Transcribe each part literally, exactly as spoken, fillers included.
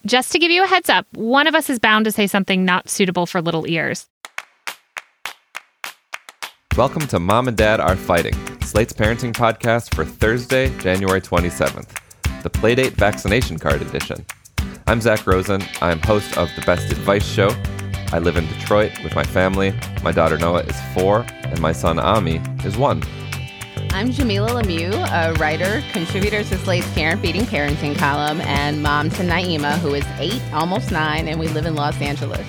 just to give you a heads up, one of us is bound to say something not suitable for little ears. Welcome to Mom and Dad Are Fighting, Slate's parenting podcast for Thursday, January twenty-seventh, the Playdate Vaccination Card Edition. I'm Zach Rosen. I'm host of the Best Advice Show. I live in Detroit with my family. My daughter Noah is four, and my son Ami is one. I'm Jamila Lemieux, a writer, contributor to Slate's Parent Beating Parenting column, and mom to Naima, who is eight, almost nine, and we live in Los Angeles.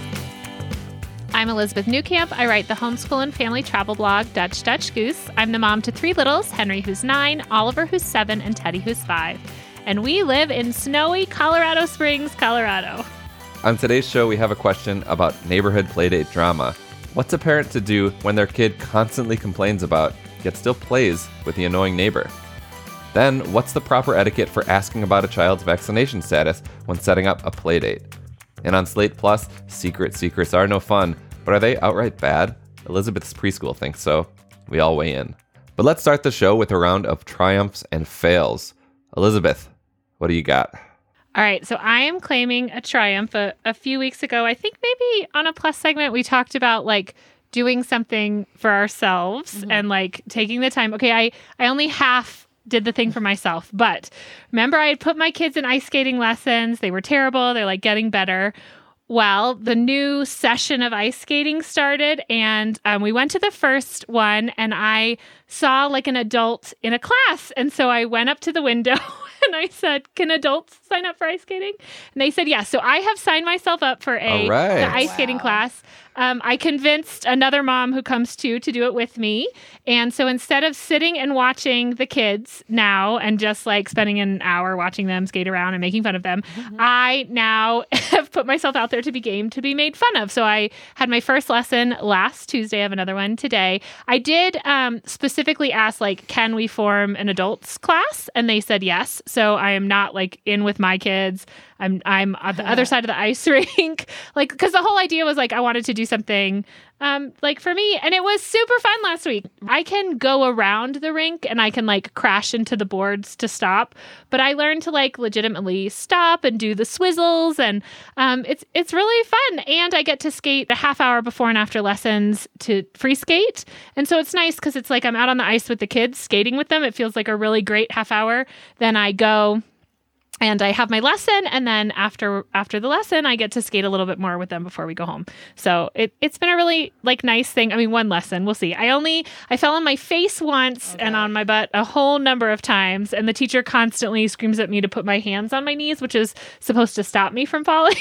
I'm Elizabeth Newcamp. I write the homeschool and family travel blog, Dutch Dutch Goose. I'm the mom to three littles, Henry, who's nine, Oliver, who's seven, and Teddy, who's five. And we live in snowy Colorado Springs, Colorado. On today's show, we have a question about neighborhood playdate drama. What's a parent to do when their kid constantly complains about, yet still plays with the annoying neighbor? Then, what's the proper etiquette for asking about a child's vaccination status when setting up a playdate? And on Slate Plus, secret secrets are no fun, but are they outright bad? Elizabeth's preschool thinks so. We all weigh in. But let's start the show with a round of triumphs and fails. Elizabeth, what do you got? All right, so I am claiming a triumph. A, a few weeks ago, I think maybe on a Plus segment, we talked about like doing something for ourselves mm-hmm. and like taking the time. Okay, I, I only half did the thing for myself, but remember I had put my kids in ice skating lessons. They were terrible. They're like getting better. Well, the new session of ice skating started, and um, we went to the first one, and I saw like an adult in a class. And so I went up to the window and I said, can adults sign up for ice skating? And they said, yes. So I have signed myself up for a right. the ice wow. skating class. Um, I convinced another mom who comes too to do it with me. And so instead of sitting and watching the kids now and just like spending an hour watching them skate around and making fun of them, mm-hmm. I now have put myself out there to be game to be made fun of. So I had my first lesson last Tuesday. I have another one today. I did um, specifically ask, like, can we form an adults class? And they said yes. So I am not like in with my kids. I'm I'm at the other side of the ice rink, like, because the whole idea was like I wanted to do something um, like for me, and it was super fun last week. I can go around the rink and I can like crash into the boards to stop, but I learned to like legitimately stop and do the swizzles, and um, it's it's really fun. And I get to skate a half hour before and after lessons to free skate, and so it's nice because it's like I'm out on the ice with the kids skating with them. It feels like a really great half hour. Then I go and I have my lesson, and then after after the lesson, I get to skate a little bit more with them before we go home. So it, it's been a really like nice thing. I mean, one lesson, we'll see. I only, I fell on my face once okay. and on my butt a whole number of times, and the teacher constantly screams at me to put my hands on my knees, which is supposed to stop me from falling.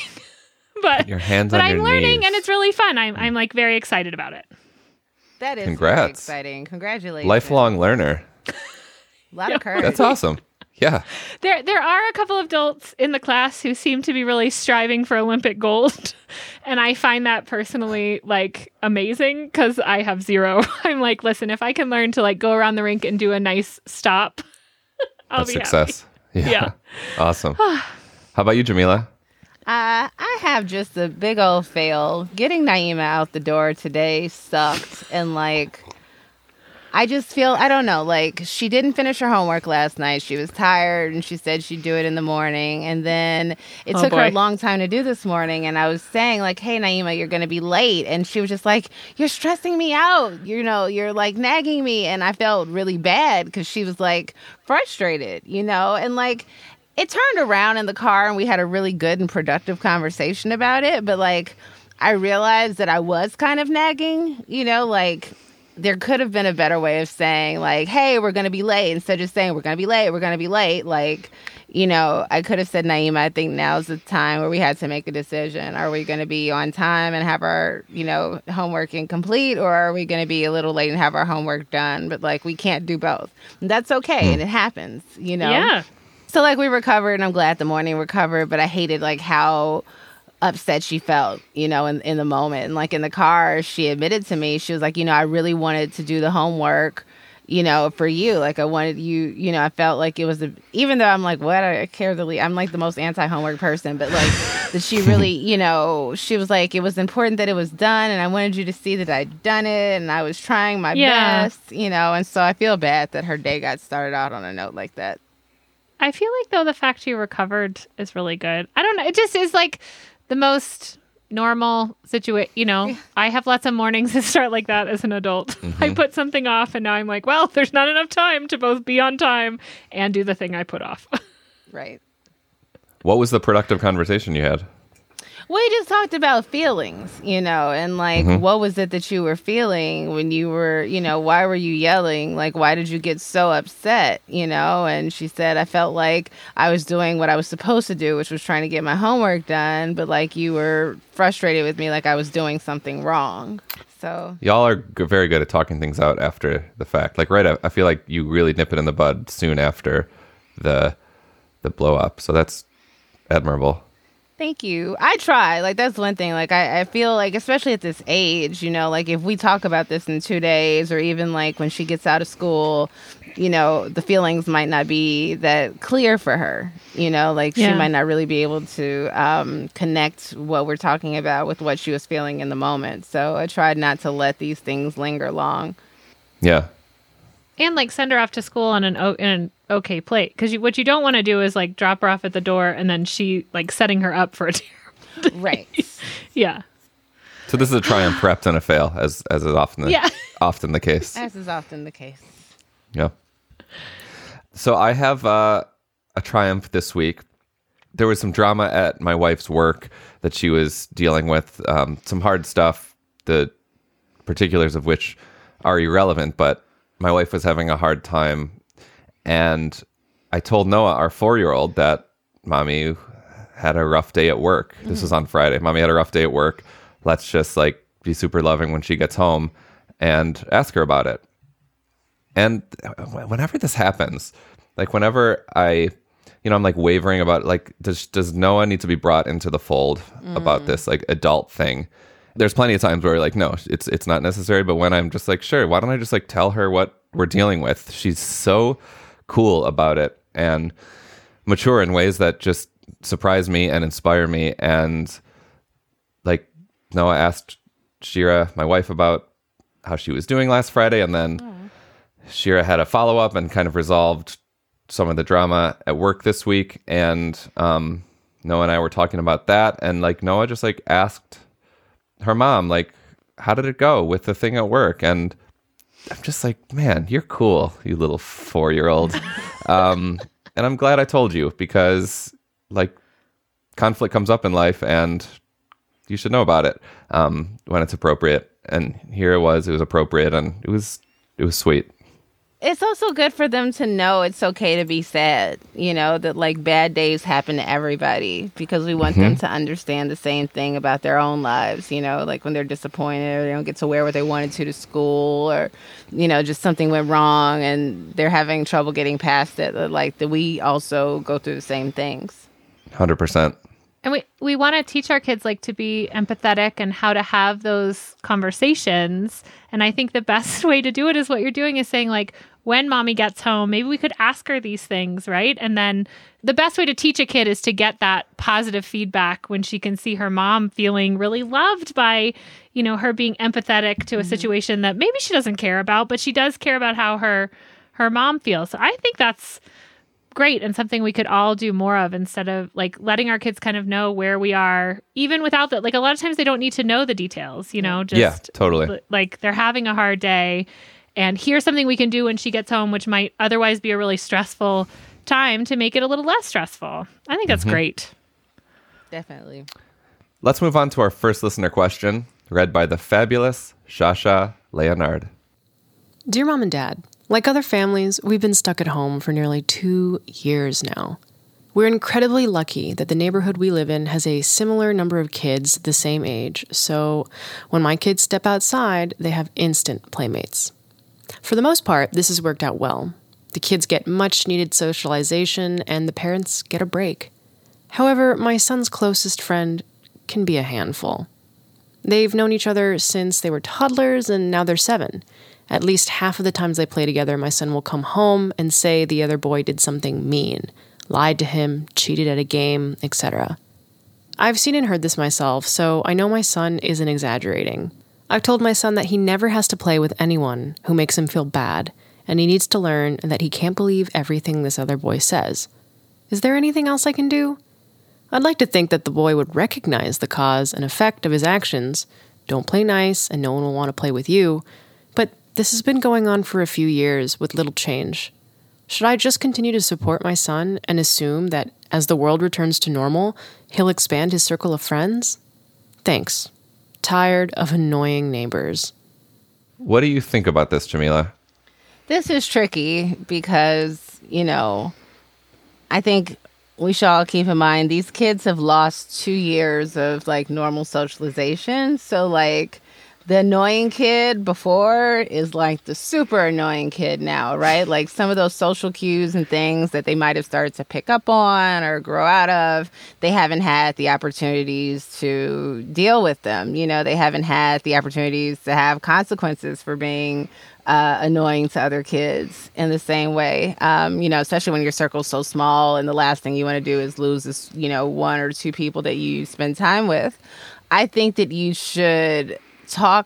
but your hands but on I'm your learning, knees. and it's really fun. I'm, I'm like very excited about it. That is Congrats. really exciting. Congratulations. Lifelong learner. A lot of courage. That's awesome. Yeah. There there are a couple of adults in the class who seem to be really striving for Olympic gold. And I find that personally like amazing because I have zero. I'm like, listen, if I can learn to like go around the rink and do a nice stop, I'll That's be success. happy. Yeah. Yeah. Awesome. How about you, Jamila? Uh, I have just a big old fail. Getting Naima out the door today sucked. And like, I just feel, I don't know, like she didn't finish her homework last night. She was tired and she said she'd do it in the morning. And then it Oh, took boy. her a long time to do this morning. And I was saying like, hey, Naima, you're going to be late. And she was just like, you're stressing me out. You know, you're like nagging me. And I felt really bad because she was like frustrated, you know, and like it turned around in the car and we had a really good and productive conversation about it. But like, I realized that I was kind of nagging, you know, like there could have been a better way of saying like, hey, we're going to be late, instead of just saying we're going to be late, we're going to be late. Like, you know, I could have said, Naima, I think now's the time where we had to make a decision. Are we going to be on time and have our, you know, homework incomplete, or are we going to be a little late and have our homework done? But like, we can't do both. And that's okay. And it happens, you know? Yeah. So like we recovered, and I'm glad the morning recovered, but I hated like how upset she felt, you know, in, in the moment. And like in the car, she admitted to me, she was like, you know, I really wanted to do the homework, you know, for you. Like I wanted you, you know, I felt like it was, a, even though I'm like, what, I care to leave. I'm like the most anti-homework person, but like that she really, you know, she was like, it was important that it was done. And I wanted you to see that I'd done it. And I was trying my Yeah. best, you know, and so I feel bad that her day got started out on a note like that. I feel like, though, the fact you recovered is really good. I don't know. It just is like the most normal situation. You know, yeah. I have lots of mornings that start like that as an adult. Mm-hmm. I put something off and now I'm like, well, there's not enough time to both be on time and do the thing I put off. Right. What was the productive conversation you had? We just talked about feelings, you know, and like, mm-hmm. what was it that you were feeling when you were, you know, why were you yelling? Like, why did you get so upset, you know? And she said, I felt like I was doing what I was supposed to do, which was trying to get my homework done. But like, you were frustrated with me, like I was doing something wrong. So y'all are g- very good at talking things out after the fact. Like, right, I, I feel like you really nip it in the bud soon after the the blow up. So that's admirable. Thank you. I try. Like, that's one thing. Like, I, I feel like, especially at this age, you know, like if we talk about this in two days or even like when she gets out of school, you know, the feelings might not be that clear for her. You know, like yeah. she might not really be able to um, connect what we're talking about with what she was feeling in the moment. So I tried not to let these things linger long. Yeah. And like send her off to school on an, o- in an okay plate. Because what you don't want to do is like drop her off at the door and then she like setting her up for a terrible day. Right. Yeah. So this is a triumph wrapped in a fail, as as is often the, yeah. often the case. As is often the case. Yeah. So I have uh, a triumph this week. There was some drama at my wife's work that she was dealing with, um, some hard stuff, the particulars of which are irrelevant, but my wife was having a hard time, and I told Noah, our four-year-old, that Mommy had a rough day at work. Mm-hmm. This was on Friday. Mommy had a rough day at work. Let's just like be super loving when she gets home and ask her about it. And whenever this happens, like whenever I, you know, I'm like wavering about like, does does Noah need to be brought into the fold mm. about this like adult thing? There's plenty of times where like, no, it's it's not necessary. But when I'm just like, sure, why don't I just like tell her what we're dealing with? She's so cool about it and mature in ways that just surprise me and inspire me. And like Noah asked Shira, my wife, about how she was doing last Friday. And then mm. Shira had a follow up and kind of resolved some of the drama at work this week. And um, Noah and I were talking about that. And like Noah just like asked her mom, like, how did it go with the thing at work? And I'm just like, man, you're cool, you little four-year-old. um, and I'm glad I told you because, like, conflict comes up in life and you should know about it um, when it's appropriate. And here it was, it was appropriate and it was, it was sweet. It's also good for them to know it's okay to be sad, you know, that like bad days happen to everybody because we want mm-hmm. them to understand the same thing about their own lives, you know, like when they're disappointed or they don't get to wear what they wanted to to school or, you know, just something went wrong and they're having trouble getting past it. Like that we also go through the same things. one hundred percent. And we, we want to teach our kids like to be empathetic and how to have those conversations. And I think the best way to do it is what you're doing is saying like, when Mommy gets home, maybe we could ask her these things, right? And then the best way to teach a kid is to get that positive feedback when she can see her mom feeling really loved by, you know, her being empathetic to a mm-hmm. situation that maybe she doesn't care about, but she does care about how her her mom feels. So I think that's great and something we could all do more of instead of like letting our kids kind of know where we are, even without that. Like a lot of times they don't need to know the details, you know, just yeah, totally. Like they're having a hard day. And here's something we can do when she gets home, which might otherwise be a really stressful time to make it a little less stressful. I think that's mm-hmm. great. Definitely. Let's move on to our first listener question, read by the fabulous Shasha Leonard. Dear Mom and Dad, like other families, we've been stuck at home for nearly two years now. We're incredibly lucky that the neighborhood we live in has a similar number of kids the same age, so when my kids step outside, they have instant playmates. For the most part, this has worked out well. The kids get much-needed socialization, and the parents get a break. However, my son's closest friend can be a handful. They've known each other since they were toddlers, and now they're seven. At least half of the times they play together, my son will come home and say the other boy did something mean, lied to him, cheated at a game, et cetera. I've seen and heard this myself, so I know my son isn't exaggerating. I've told my son that he never has to play with anyone who makes him feel bad, and he needs to learn that he can't believe everything this other boy says. Is there anything else I can do? I'd like to think that the boy would recognize the cause and effect of his actions. Don't play nice, and no one will want to play with you. But this has been going on for a few years with little change. Should I just continue to support my son and assume that as the world returns to normal, he'll expand his circle of friends? Thanks. Tired of annoying neighbors. What do you think about this, Jamila? This is tricky because, you know, I think we should all keep in mind these kids have lost two years of like normal socialization. So like the annoying kid before is like the super annoying kid now, right? Like some of those social cues and things that they might have started to pick up on or grow out of, they haven't had the opportunities to deal with them. You know, they haven't had the opportunities to have consequences for being uh, annoying to other kids in the same way. Um, you know, especially when your circle's so small and the last thing you want to do is lose this, you know, one or two people that you spend time with. I think that you should talk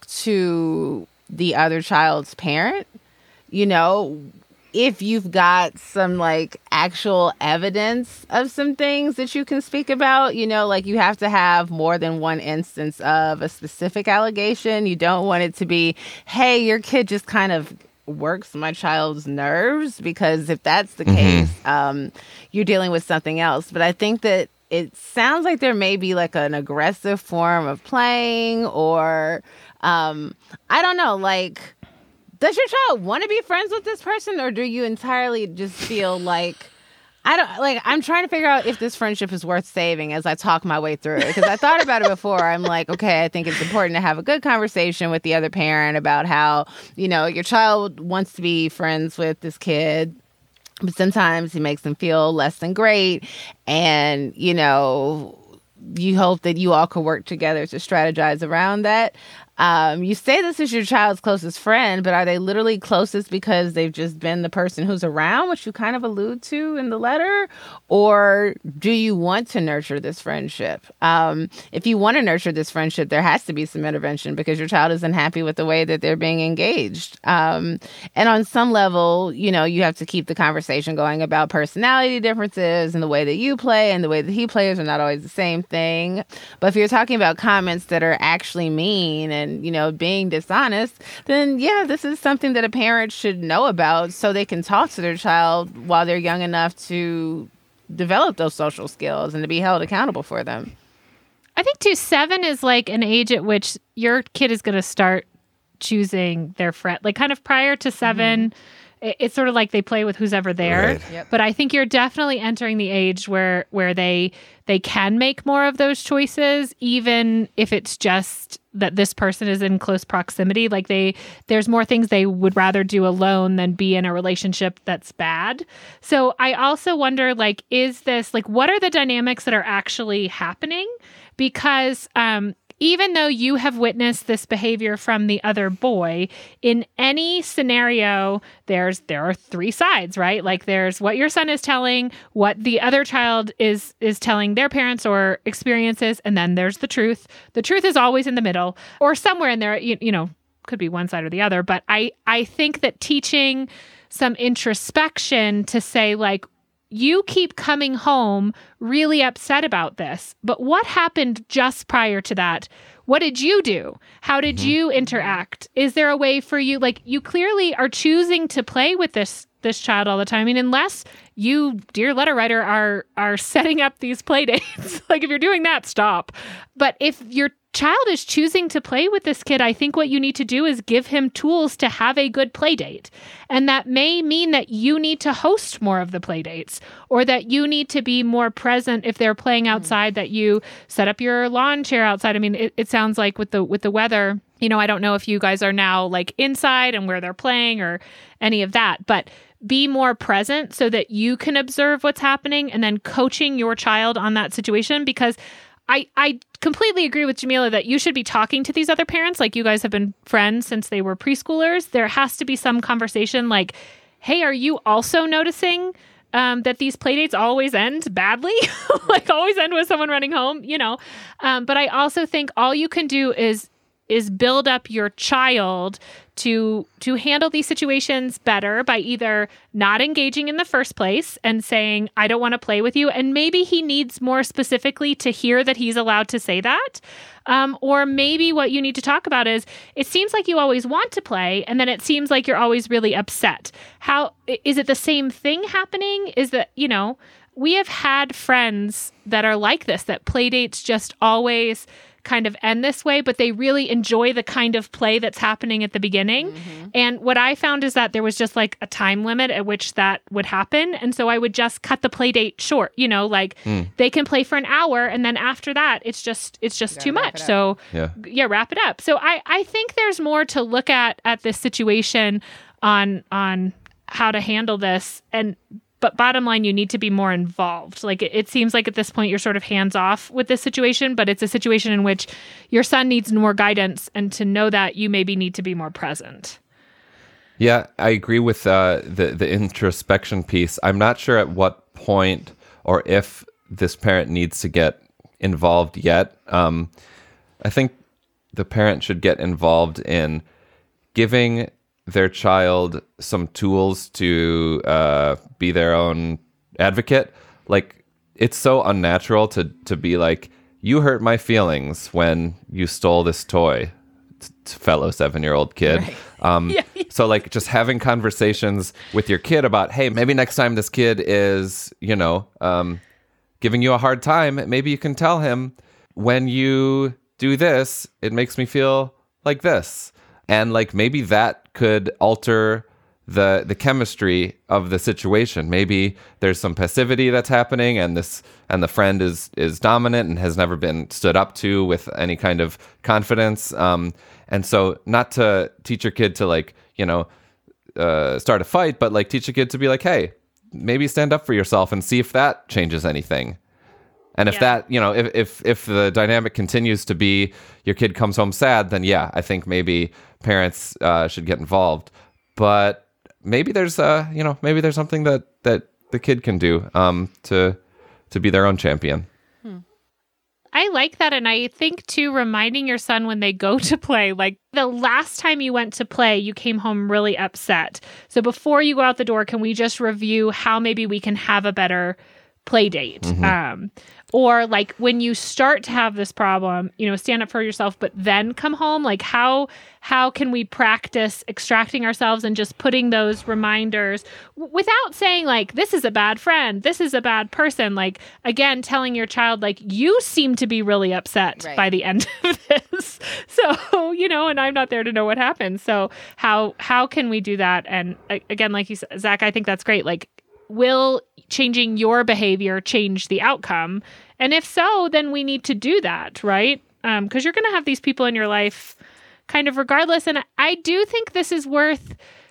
to the other child's parent, you know, if you've got some like actual evidence of some things that you can speak about, you know, like you have to have more than one instance of a specific allegation. You don't want it to be, hey, your kid just kind of works my child's nerves, because if that's the mm-hmm. case, um, you're dealing with something else. But I think that it sounds like there may be like an aggressive form of playing, or um, I don't know, like, does your child want to be friends with this person, or do you entirely just feel like, I don't, like, I'm trying to figure out if this friendship is worth saving as I talk my way through it. Because I thought about it before. I'm like, okay, I think it's important to have a good conversation with the other parent about how, you know, your child wants to be friends with this kid, but sometimes he makes them feel less than great. And, you know, you hope that you all could work together to strategize around that. Um, you say this is your child's closest friend, but are they literally closest because they've just been the person who's around, which you kind of allude to in the letter? Or do you want to nurture this friendship? Um, if you want to nurture this friendship, there has to be some intervention because your child isn't happy with the way that they're being engaged. Um, and on some level, you know, you have to keep the conversation going about personality differences and the way that you play and the way that he plays are not always the same thing. But if you're talking about comments that are actually mean and and, you know, being dishonest, then, yeah, this is something that a parent should know about so they can talk to their child while they're young enough to develop those social skills and to be held accountable for them. I think, too, seven is like an age at which your kid is going to start choosing their friend. Like, kind of prior to seven, mm-hmm. it's sort of like they play with who's ever there. Right. Yep. But I think you're definitely entering the age where where they they can make more of those choices, even if it's just that this person is in close proximity. Like they, there's more things they would rather do alone than be in a relationship that's bad. So I also wonder, like, is this, like, what are the dynamics that are actually happening? Because um, even though you have witnessed this behavior from the other boy, in any scenario, there's there are three sides, right? Like there's what your son is telling, what the other child is is telling their parents or experiences, and then there's the truth. The truth is always in the middle or somewhere in there, you, you know, could be one side or the other. But I, I think that teaching some introspection to say, like, you keep coming home really upset about this, but what happened just prior to that? What did you do? How did mm-hmm. you interact? Is there a way for you, like, you clearly are choosing to play with this this child all the time. I mean, unless you, dear letter writer, are are setting up these play dates. Like, if you're doing that, stop. But if your child is choosing to play with this kid, I think what you need to do is give him tools to have a good play date. And that may mean that you need to host more of the play dates, or that you need to be more present if they're playing outside, that you set up your lawn chair outside. I mean, it, it sounds like with the with the weather, you know, I don't know if you guys are now like inside and where they're playing or any of that, but be more present so that you can observe what's happening and then coaching your child on that situation. Because I, I completely agree with Jamila that you should be talking to these other parents. Like, you guys have been friends since they were preschoolers. There has to be some conversation like, hey, are you also noticing um, that these play dates always end badly? Like, always end with someone running home, you know? Um, but I also think all you can do is is build up your child to to handle these situations better by either not engaging in the first place and saying, I don't want to play with you. And maybe he needs more specifically to hear that he's allowed to say that. Um, or maybe what you need to talk about is, it seems like you always want to play, and then it seems like you're always really upset. How is it the same thing happening? Is that, you know, we have had friends that are like this, that play dates just always kind of end this way, but they really enjoy the kind of play that's happening at the beginning. Mm-hmm. And what I found is that there was just like a time limit at which that would happen. And so I would just cut the play date short, you know, like mm. they can play for an hour, and then after that, it's just, it's just too much. So yeah. yeah, wrap it up. So I, I think there's more to look at, at this situation on, on how to handle this. And But bottom line, you need to be more involved. Like it, it seems like at this point you're sort of hands off with this situation, but it's a situation in which your son needs more guidance, and to know that, you maybe need to be more present. Yeah, I agree with uh, the the introspection piece. I'm not sure at what point or if this parent needs to get involved yet. Um, I think the parent should get involved in giving their child some tools to uh, be their own advocate. Like, it's so unnatural to to be like, you hurt my feelings when you stole this toy, t- t- fellow seven-year-old kid. Right. Um, yeah. So, like, just having conversations with your kid about, hey, maybe next time this kid is, you know, um, giving you a hard time, maybe you can tell him, when you do this, it makes me feel like this. And, like, maybe that could alter the the chemistry of the situation. Maybe there's some passivity that's happening, and this and the friend is is dominant and has never been stood up to with any kind of confidence. Um, and so, not to teach your kid to, like, you know, uh, start a fight, but like teach a kid to be like, hey, maybe stand up for yourself and see if that changes anything. And if yeah. that, you know, if, if if the dynamic continues to be your kid comes home sad, then yeah, I think maybe parents uh, should get involved. But maybe there's, uh, you know, maybe there's something that, that the kid can do um, to to be their own champion. Hmm. I like that. And I think, too, reminding your son when they go to play, like the last time you went to play, you came home really upset. So before you go out the door, can we just review how maybe we can have a better play date? Mm-hmm. Um, or like when you start to have this problem, you know, stand up for yourself, but then come home. Like how how can we practice extracting ourselves and just putting those reminders w- without saying like, this is a bad friend, this is a bad person. Like, again, telling your child, like, you seem to be really upset right. by the end of this. So, you know, and I'm not there to know what happens. So how how can we do that? And again, like you said, Zach, I think that's great. Like, will changing your behavior change the outcome? And if so, then we need to do that, right? Um, because you're going to have these people in your life kind of regardless. And I do think this is worth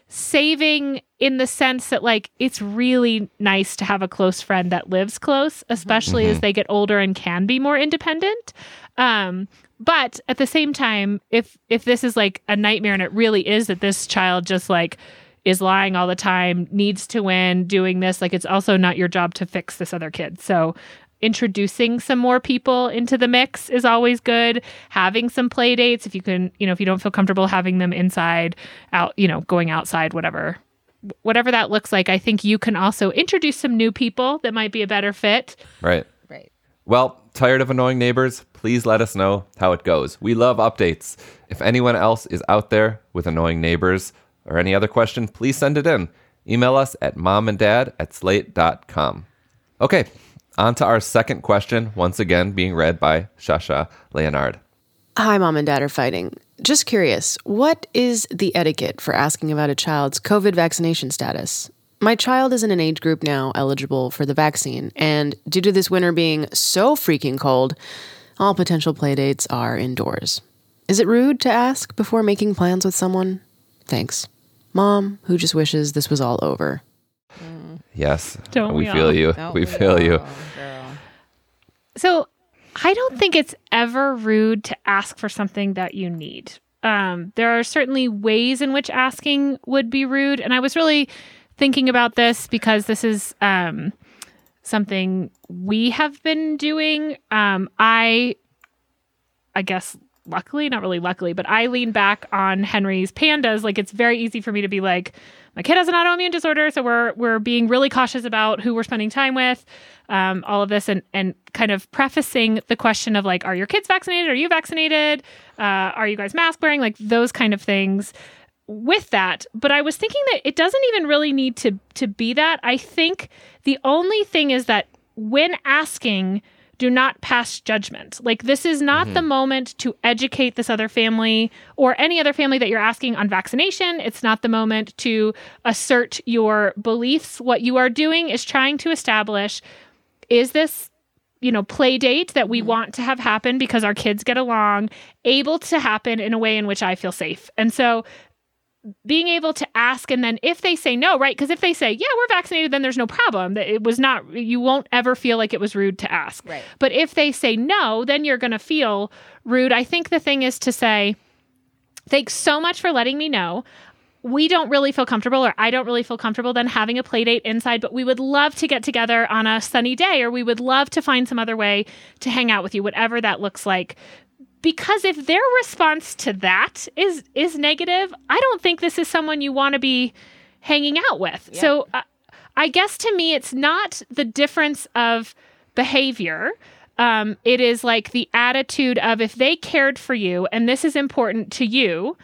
saving in the sense that, like, it's really nice to have a close friend that lives close, especially mm-hmm. as they get older and can be more independent. Um, but at the same time, if if this is like a nightmare, and it really is that this child just like is lying all the time, needs to win, doing this, like, it's also not your job to fix this other kid. So introducing some more people into the mix is always good. Having some play dates, if you can, you know, if you don't feel comfortable having them inside, out, you know, going outside, whatever, whatever that looks like. I think you can also introduce some new people that might be a better fit. Right. Right. Well, tired of annoying neighbors? Please let us know how it goes. We love updates. If anyone else is out there with annoying neighbors or any other question, please send it in. Email us at momanddad at slate dot com. Okay, on to our second question, once again being read by Shasha Leonard. Hi, Mom and Dad are fighting. Just curious, what is the etiquette for asking about a child's COVID vaccination status? My child is in an age group now eligible for the vaccine, and due to this winter being so freaking cold, all potential playdates are indoors. Is it rude to ask before making plans with someone? Thanks. Mom, who just wishes this was all over. Mm. Yes, Don't we, we feel all? you. Don't we we feel all, you. girl. So I don't think it's ever rude to ask for something that you need. Um, there are certainly ways in which asking would be rude. And I was really thinking about this because this is um, something we have been doing. Um, I, I guess luckily, not really luckily, but I lean back on Henry's pandas. Like, it's very easy for me to be like, my kid has an autoimmune disorder, so we're we're being really cautious about who we're spending time with, um, all of this, and and kind of prefacing the question of like, are your kids vaccinated? Are you vaccinated? Uh, are you guys mask wearing? Like those kind of things with that. But I was thinking that it doesn't even really need to to be that. I think the only thing is that when asking, do not pass judgment. Like, this is not mm-hmm. the moment to educate this other family or any other family that you're asking on vaccination. It's not the moment to assert your beliefs. What you are doing is trying to establish, is this, you know, play date that we mm-hmm. want to have happen because our kids get along, able to happen in a way in which I feel safe. And so being able to ask, and then if they say no, right? Because if they say, yeah, we're vaccinated, then there's no problem. That it was not, you won't ever feel like it was rude to ask. Right. But if they say no, then you're going to feel rude. I think the thing is to say, thanks so much for letting me know. We don't really feel comfortable, or I don't really feel comfortable then having a play date inside, but we would love to get together on a sunny day, or we would love to find some other way to hang out with you, whatever that looks like. Because if their response to that is is negative, I don't think this is someone you want to be hanging out with. Yeah. So uh, I guess to me, it's not the difference of behavior. Um, it is like the attitude of, if they cared for you and this is important to you,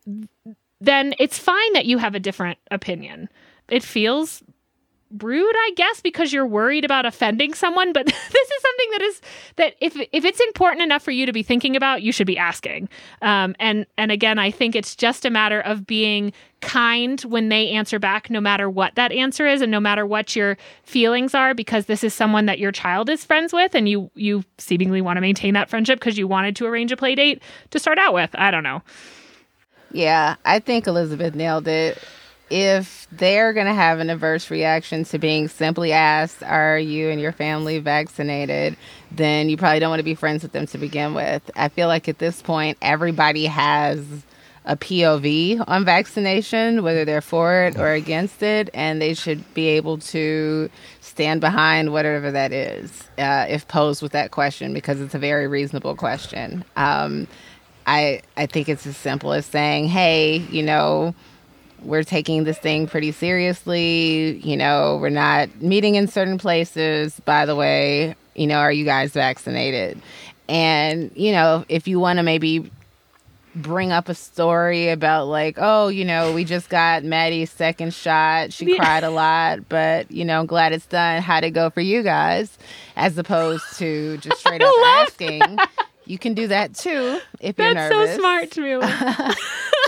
then it's fine that you have a different opinion. It feels rude, I guess, because you're worried about offending someone, but this is something that is that if if it's important enough for you to be thinking about, you should be asking. Um, and and again, I think it's just a matter of being kind when they answer back, no matter what that answer is, and no matter what your feelings are, because this is someone that your child is friends with, and you you seemingly want to maintain that friendship because you wanted to arrange a play date to start out with. I don't know. Yeah, I think Elizabeth nailed it. If they're going to have an adverse reaction to being simply asked, are you and your family vaccinated, then you probably don't want to be friends with them to begin with. I feel like at this point, everybody has a P O V on vaccination, whether they're for it or against it, and they should be able to stand behind whatever that is, uh, if posed with that question, because it's a very reasonable question. Um, I I think it's as simple as saying, hey, you know, we're taking this thing pretty seriously. You know, we're not meeting in certain places. By the way, you know, are you guys vaccinated? And, you know, if you want to maybe bring up a story about like, oh, you know, we just got Maddie's second shot. She yeah. cried a lot, but, you know, glad it's done. How'd it go for you guys? As opposed to just straight up asking. That. You can do that too if That's you're nervous. That's so smart, Jamila.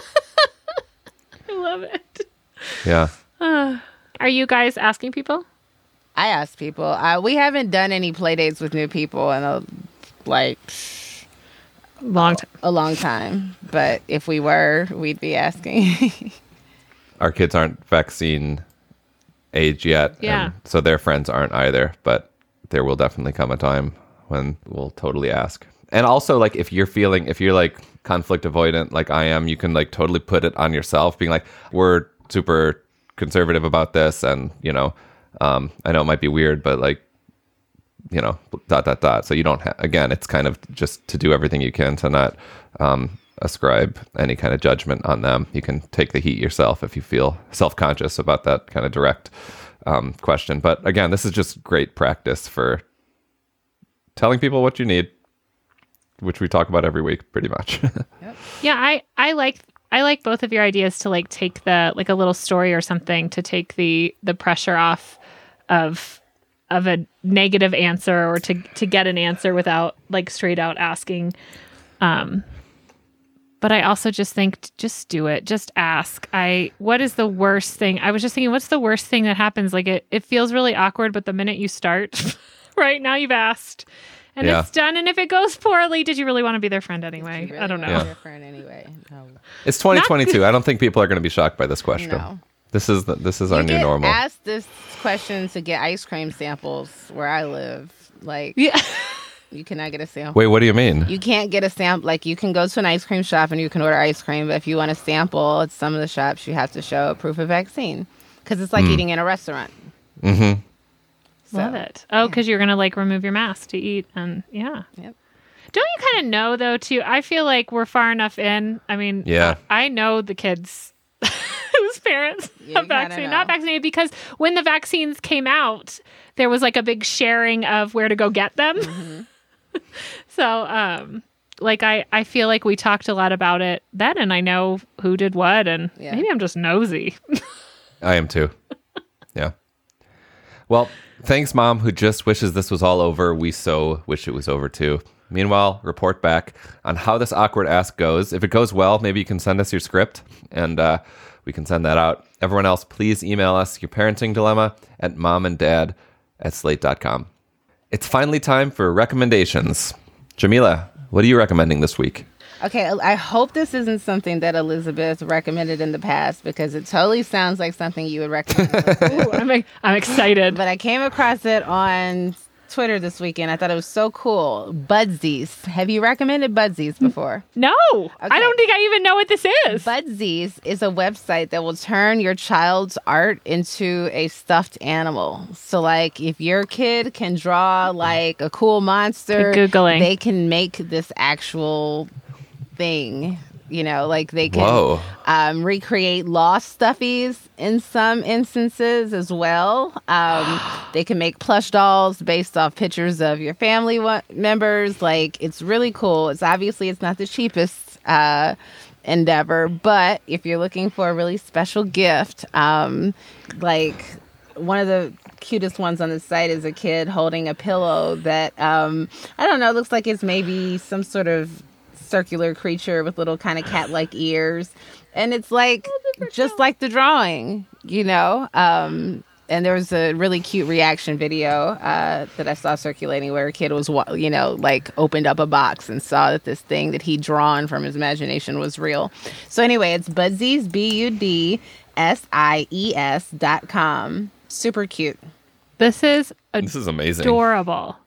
I love it. Yeah. Uh, are you guys asking people? I ask people. Uh, we haven't done any play dates with new people in a like long time. A long time. But if we were, we'd be asking. Our kids aren't vaccine age yet. Yeah. And so their friends aren't either. But there will definitely come a time when we'll totally ask. And also, like, if you're feeling, if you're like conflict avoidant, like I am, you can like totally put it on yourself, being like, we're super conservative about this. And, you know, um, I know it might be weird, but like, you know, dot, dot, dot. So you don't, ha- again, it's kind of just to do everything you can to not um, ascribe any kind of judgment on them. You can take the heat yourself if you feel self-conscious about that kind of direct um, question. But again, this is just great practice for telling people what you need, which we talk about every week pretty much. Yep. Yeah, I, I like I like both of your ideas to like take the like a little story or something to take the the pressure off of of a negative answer, or to to get an answer without like straight out asking. Um but I also just think just do it. Just ask. I what is the worst thing? I was just thinking, what's the worst thing that happens? Like it it feels really awkward, but the minute you start, right now you've asked. And yeah. it's done. And if it goes poorly, did you really want to be their friend anyway? Really I don't know. Want to Yeah. be their friend anyway? No. It's twenty twenty-two. I don't think people are going to be shocked by this question. No. This is the, this is our you new get normal. Ask this question to get ice cream samples where I live. Like, Yeah. you cannot get a sample. Wait, what do you mean? You can't get a sample. Like, you can go to an ice cream shop and you can order ice cream, but if you want a sample at some of the shops, you have to show proof of vaccine, because it's like Mm. eating in a restaurant. Mm-hmm. So, Love it. Oh, because you're going to like remove your mask to eat. And yeah. Yep. Don't you kind of know though too? I feel like we're far enough in. I mean, Yeah. I, I know the kids whose parents You have kinda vaccinated, know. not vaccinated, because when the vaccines came out, there was like a big sharing of where to go get them. Mm-hmm. So, um, like I, I feel like we talked a lot about it then, and I know who did what, and Yeah. maybe I'm just nosy. I am too. Yeah. Well, thanks, Mom, who just wishes this was all over. We so wish it was over too. Meanwhile, report back on how this awkward ask goes. If it goes well, maybe you can send us your script, and uh, we can send that out. Everyone else, please email us your parenting dilemma at momanddad at slate dot com. It's finally time for recommendations. Jamila, what are you recommending this week? Okay, I hope this isn't something that Elizabeth recommended in the past because it totally sounds like something you would recommend. Ooh, I'm, I'm excited. But I came across it on Twitter this weekend. I thought it was so cool. Budsies. Have you recommended Budsies before? No, I don't think I even know what this is. Budsies is a website that will turn your child's art into a stuffed animal. So, like, if your kid can draw like a cool monster, Good Googling. they can make this actual thing. You know, like they can Whoa. um, recreate lost stuffies in some instances as well. Um, they can make plush dolls based off pictures of your family wa- members. Like, it's really cool. It's obviously it's not the cheapest uh, endeavor, but if you're looking for a really special gift, um, like one of the cutest ones on the site is a kid holding a pillow that um, I don't know, looks like it's maybe some sort of circular creature with little kind of cat-like ears, and it's like just like the drawing, you know. Um, and there was a really cute reaction video uh, that I saw circulating where a kid was, wa- you know, like opened up a box and saw that this thing that he'd drawn from his imagination was real. So anyway, it's Budsies, B U D S I E S dot com. Super cute. This is This is amazing. adorable.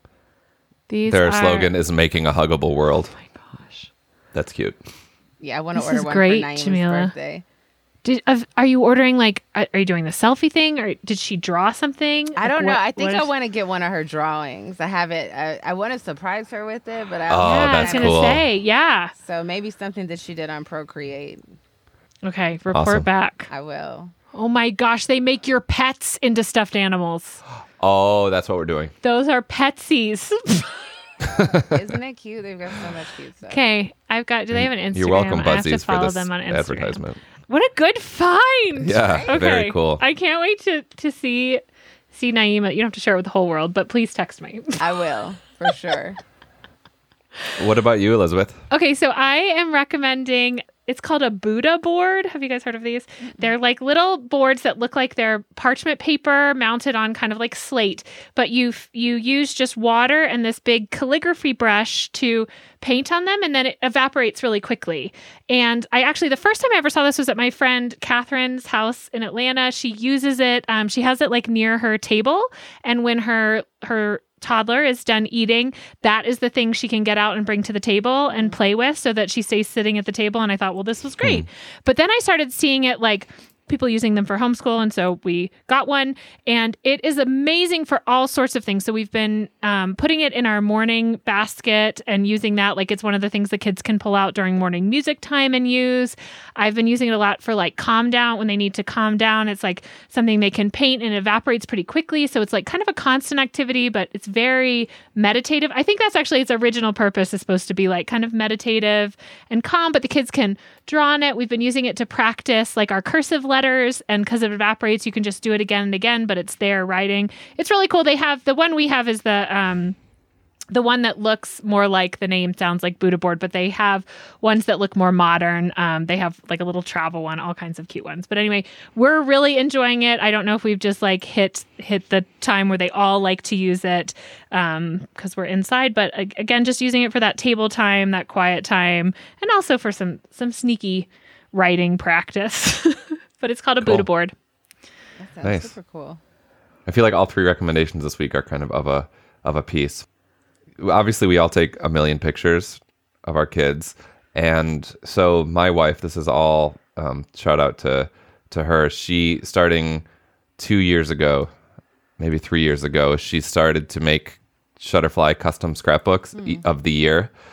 These Their are, slogan is making a huggable world. Oh my gosh. That's cute. Yeah, I want to This order is one great, for Naima's Jamila. birthday. Did, uh, are you ordering like? Are are you doing the selfie thing, or did she draw something? I Like, don't know. what- I think what I is- want to get one of her drawings. I have it. I, I want to surprise her with it, but I Oh, Yeah, that's I was gonna cool. say, yeah. so maybe something that she did on Procreate. Okay, report Awesome. back. I will. Oh my gosh, they make your pets into stuffed animals. Oh, that's what we're doing. Those are Petsies. Isn't it cute? They've got so much cute stuff. Okay, I've got. Do they have an Instagram? You're welcome, I have to Budsies, for follow this them on Instagram. advertisement. What a good find! Yeah, Okay. very cool. I can't wait to to see see Naima. You don't have to share it with the whole world, but please text me. I will for sure. What about you, Elizabeth? Okay, so I am recommending. It's called a Buddha board. Have you guys heard of these? They're like little boards that look like they're parchment paper mounted on kind of like slate, but you f- you use just water and this big calligraphy brush to paint on them, and then it evaporates really quickly. And I actually, the first time I ever saw this was at my friend Catherine's house in Atlanta. She uses it. Um, she has it like near her table, and when her her toddler is done eating, that is the thing she can get out and bring to the table and play with so that she stays sitting at the table. And I thought, well, this was great. But then I started seeing it like people using them for homeschool. And so we got one, and it is amazing for all sorts of things. So we've been um, putting it in our morning basket and using that. Like it's one of the things the kids can pull out during morning music time and use. I've been using it a lot for like calm down when they need to calm down. It's like something they can paint and it evaporates pretty quickly. So it's like kind of a constant activity, but it's very meditative. I think that's actually its original purpose is supposed to be like kind of meditative and calm, but the kids can draw on it. We've been using it to practice like our cursive letters, and because it evaporates, you can just do it again and again, but it's there writing. It's really cool. They have, the one we have is the, um, the one that looks more like the name sounds like Buddha board, but they have ones that look more modern. Um, they have like a little travel one, all kinds of cute ones. But anyway, we're really enjoying it. I don't know if we've just like hit hit the time where they all like to use it um, because we're inside. But a- again, just using it for that table time, that quiet time, and also for some some sneaky writing practice. But it's called a Cool. Buddha board. That sounds Nice. super cool. I feel like all three recommendations this week are kind of of a of a piece. Obviously, we all take a million pictures of our kids, and so my wife. This is all um, shout out to to her. She starting two years ago, maybe three years ago, she started to make Shutterfly custom scrapbooks e- of the year.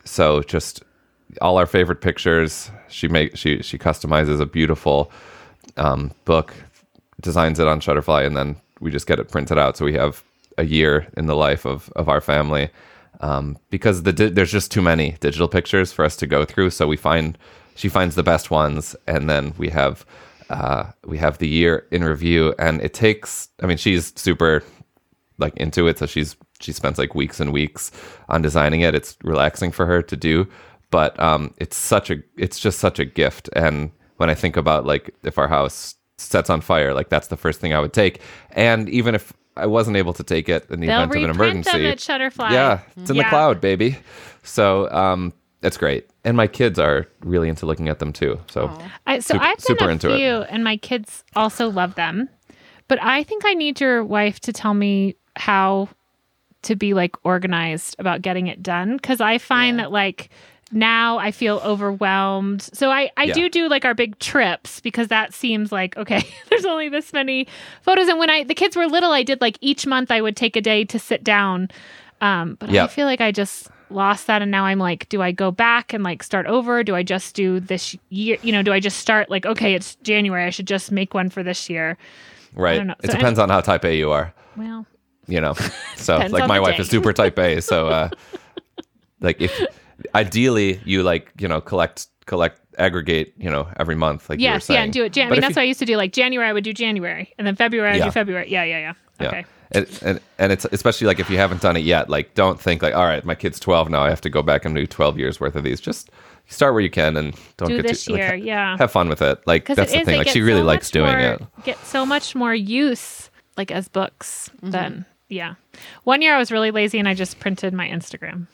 so just all our favorite pictures. She make she she customizes a beautiful um, book, designs it on Shutterfly, and then we just get it printed out. So we have a year in the life of of our family, um, because the di- there's just too many digital pictures for us to go through. So we find she finds the best ones, and then we have uh, we have the year in review. And it takes. I mean, she's super like into it, so she's she spends like weeks and weeks on designing it. It's relaxing for her to do. But um, it's such a, it's just such a gift. And when I think about like if our house sets on fire, like that's the first thing I would take. And even if I wasn't able to take it in the They'll event of an reprint emergency, them at Shutterfly. yeah, it's in Yeah. the cloud, baby. So um, it's great. And my kids are really into looking at them too. So I, so Sup- I've done super a into it. few, and my kids also love them. But I think I need your wife to tell me how to be like organized about getting it done, because I find Yeah. that like now I feel overwhelmed. So I, I Yeah. do do like our big trips, because that seems like, okay, there's only this many photos. And when I the kids were little, I did like each month I would take a day to sit down. Um, but I Yep. feel like I just lost that. And now I'm like, do I go back and like start over? Do I just do this year? You know, do I just start like, okay, it's January, I should just make one for this year? right, don't know. it So depends on how type A you are. Well, You know, so Depends like on my the wife day. is super type A. So uh, like if ideally you like you know collect collect aggregate you know every month like you were yes, saying. yeah, and do it. Jan- I But mean, if that's you- what I used to do. Like January, I would do January, and then February, I would Yeah. do February. Yeah, yeah, yeah. Yeah. Okay. And, and and it's especially like if you haven't done it yet, like don't think like, all right, my kid's twelve now, I have to go back and do twelve years worth of these. Just start where you can and don't Do get this too, like, year, ha- yeah. have fun with it. Like Because that's it the is, thing. they Like get she really so likes much doing more, it. Get so much more use, like as books. Than yeah. One year I was really lazy and I just printed my Instagram.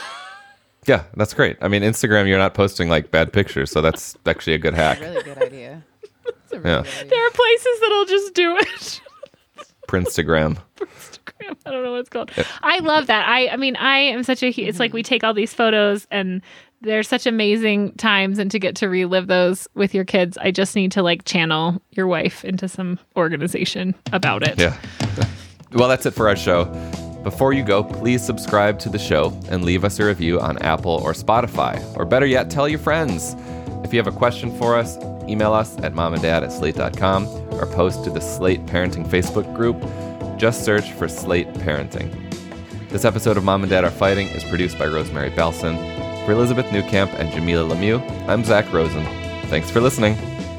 Yeah, that's great. I mean, Instagram, you're not posting like bad pictures, so that's actually a good hack. Really good idea. It's a really Yeah. good idea. There are places that'll just do it. Prinstagram. Instagram. I don't know what it's called. I love that. I I mean, I am such a hu- it's like we take all these photos and they're such amazing times, and to get to relive those with your kids, I just need to like channel your wife into some organization about it. Yeah. Well, that's it for our show. Before you go, please subscribe to the show and leave us a review on Apple or Spotify. Or better yet, tell your friends. If you have a question for us, email us at momanddad at slate dot com or post to the Slate Parenting Facebook group. Just search for Slate Parenting. This episode of Mom and Dad Are Fighting is produced by Rosemary Belson. For Elizabeth Newcamp and Jamila Lemieux, I'm Zach Rosen. Thanks for listening.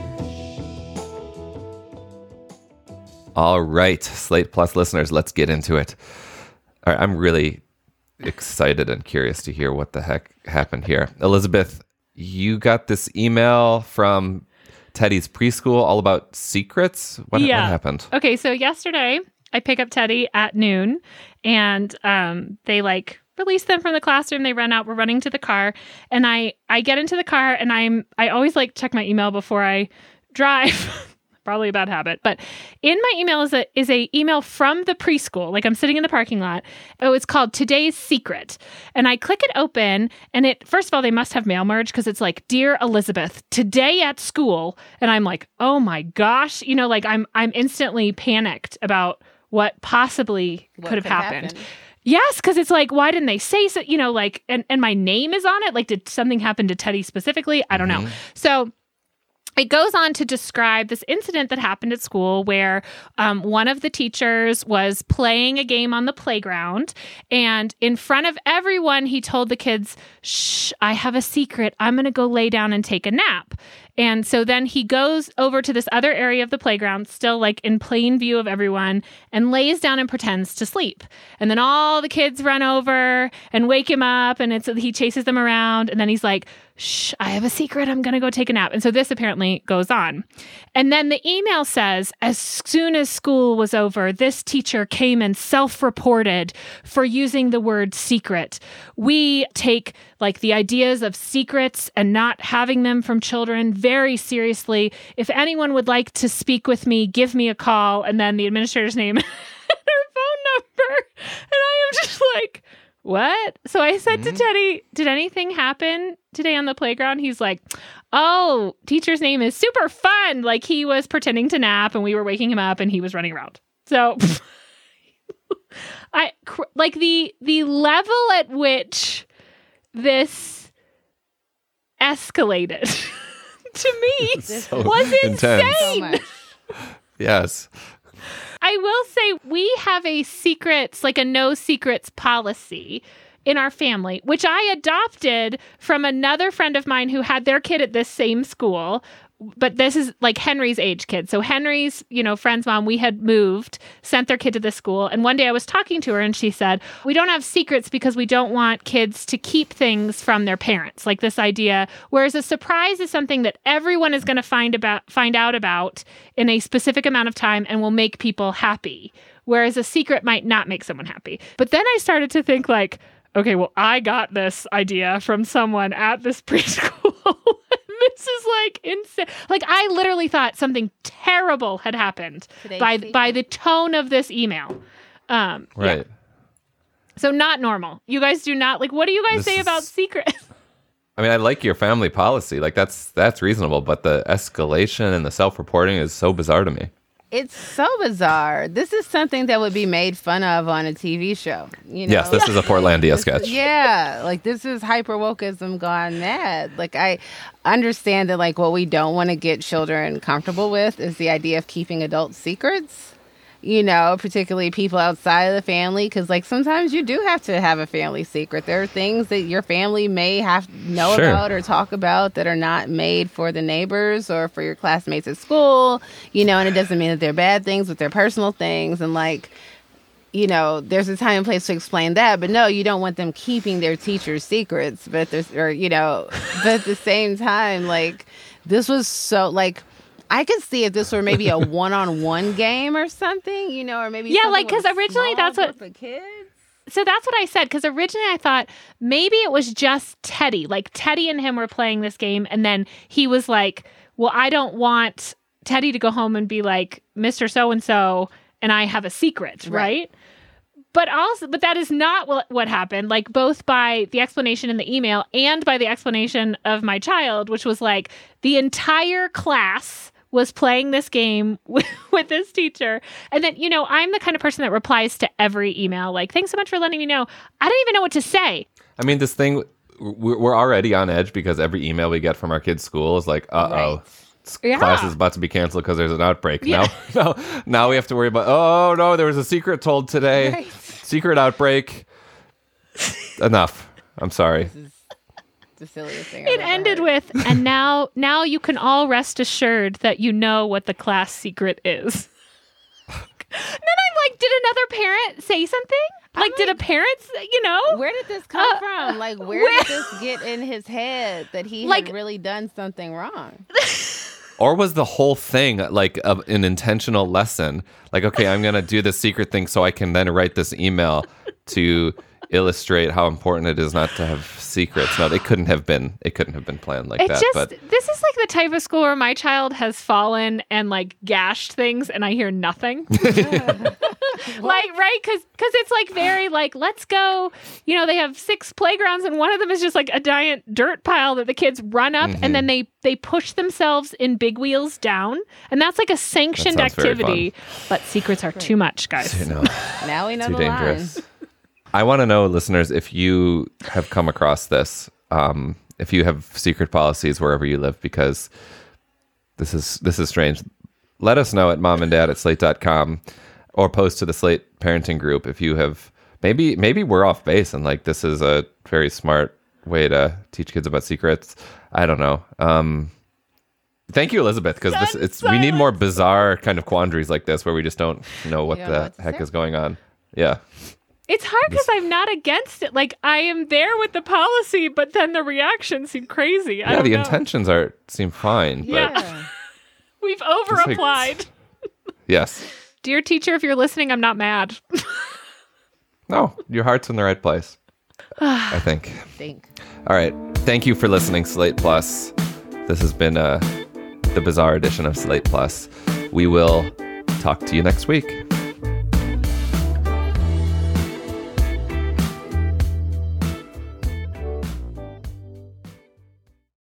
All right, Slate Plus listeners, let's get into it. All right, I'm really excited and curious to hear what the heck happened here. Elizabeth, you got this email from Teddy's preschool all about secrets. What, what happened? Okay, so yesterday I pick up Teddy at noon, and um, they like release them from the classroom. They run out. We're running to the car, and I I get into the car, and I'm I always like check my email before I drive. Probably a bad habit, but in my email is a is a email from the preschool. Like I'm sitting in the parking lot. Oh, it's called Today's Secret, and I click it open, and it first of all they must have mail merge because it's like, Dear Elizabeth, today at school, and I'm like, oh my gosh, you know, like I'm I'm instantly panicked about what possibly What could have could happened. happen. Yes, because it's like, why didn't they say so? You know, like, and and my name is on it. Like, did something happen to Teddy specifically? I don't know. So. It goes on to describe this incident that happened at school where um, one of the teachers was playing a game on the playground, and in front of everyone, he told the kids, shh, I have a secret. I'm going to go lay down and take a nap. And so then he goes over to this other area of the playground, still like in plain view of everyone, and lays down and pretends to sleep. And then all the kids run over and wake him up, and it's he chases them around, and then he's like, shh, I have a secret. I'm going to go take a nap. And so this apparently goes on. And then the email says, as soon as school was over, this teacher came and self-reported for using the word secret. We take like the ideas of secrets and not having them from children very seriously. If anyone would like to speak with me, give me a call. And then the administrator's name and her phone number. And I am just like, what? So I said to Teddy, did anything happen today on the playground? He's like, oh, teacher's name is super fun. Like he was pretending to nap and we were waking him up and he was running around. So I cr- like the the level at which this escalated to me So was intense. So insane. much. Yes. I will say we have a secrets, like a no secrets policy in our family, which I adopted from another friend of mine who had their kid at this same school. But this is like Henry's age kid. So Henry's, you know, friend's mom, we had moved, sent their kid to this school. And one day I was talking to her and she said, we don't have secrets because we don't want kids to keep things from their parents. Like this idea, whereas a surprise is something that everyone is going to find about, find out about in a specific amount of time and will make people happy. Whereas a secret might not make someone happy. But then I started to think like, okay, well, I got this idea from someone at this preschool. This is like insane. Like I literally thought something terrible had happened Today's by secret. by the tone of this email. Um, Right. yeah. So not normal. You guys do not like. What do you guys This say is- about secrets? I mean, I like your family policy. Like that's that's reasonable, but the escalation and the self-reporting is so bizarre to me. It's so bizarre. This is something that would be made fun of on a T V show. You know? Yes, this is a Portlandia sketch. Yeah, like this is hyper wokeism gone mad. Like I understand that like what we don't want to get children comfortable with is the idea of keeping adult secrets. You know, particularly people outside of the family, because like sometimes you do have to have a family secret. There are things that your family may have to know Sure. about or talk about that are not made for the neighbors or for your classmates at school. You know, and it doesn't mean that they're bad things, but they're personal things. And like, you know, there's a time and place to explain that. But no, you don't want them keeping their teachers' secrets. But there's, or you know, but at the same time, like this was so like. I could see if this were maybe a one-on-one game or something, you know, or maybe Yeah, something like, with 'cause a originally small that's what- group of kids. So that's what I said, because originally I thought maybe it was just Teddy. Like Teddy and him were playing this game, and then he was like, well, I don't want Teddy to go home and be like, Mister So-and-so, and I have a secret, right? Right. But also, but that is not what, what happened, like both by the explanation in the email and by the explanation of my child, which was like the entire class was playing this game with, with this teacher. And then, you know, I'm the kind of person that replies to every email, like, thanks so much for letting me know. I don't even know what to say. I mean, this thing, we're we're already on edge because every email we get from our kids' school is like, uh-oh, s- Yeah. class is about to be canceled because there's an outbreak. Yeah. Now, now, now we have to worry about, oh, no, there was a secret told today. Right. Secret outbreak. Enough. I'm sorry. The silliest thing. It ended with, and now, now you can all rest assured that you know what the class secret is. Then I'm like, did another parent say something? Like, did a parent, you know? Where did this come Uh, from? Like, where, where- did this get in his head that he Like- had really done something wrong? Or was the whole thing like a, an intentional lesson? Like, okay, I'm going to do this secret thing so I can then write this email to illustrate how important it is not to have secrets. No, it couldn't have been. It couldn't have been planned like It that. just, But this is like the type of school where my child has fallen and like gashed things and I hear nothing. Like, right? Because it's like very like, let's go. You know, they have six playgrounds and one of them is just like a giant dirt pile that the kids run up Mm-hmm. and then they, they push themselves in big wheels down. And that's like a sanctioned That sounds very activity. But secrets are too much, guys. you know, Now we know too the dangerous. line. I want to know, listeners, if you have come across this, um, if you have secret policies wherever you live, because this is this is strange. Let us know at mom and dad at slate dot com or post to the Slate parenting group if you have. Maybe maybe we're off base and like this is a very smart way to teach kids about secrets. I don't know. Um, thank you, Elizabeth, because this it's we need more bizarre kind of quandaries like this where we just don't know what You don't know the what to heck say. is going on. Yeah. It's hard because I'm not against it. Like, I am there with the policy, but then the reactions seem crazy. I Yeah, don't the know. intentions are seem fine, but Yeah. We've over like- applied. yes. Dear teacher, if you're listening, I'm not mad. No, your heart's in the right place. I think. Think. All right. Thank you for listening, Slate Plus. This has been uh, the bizarre edition of Slate Plus. We will talk to you next week.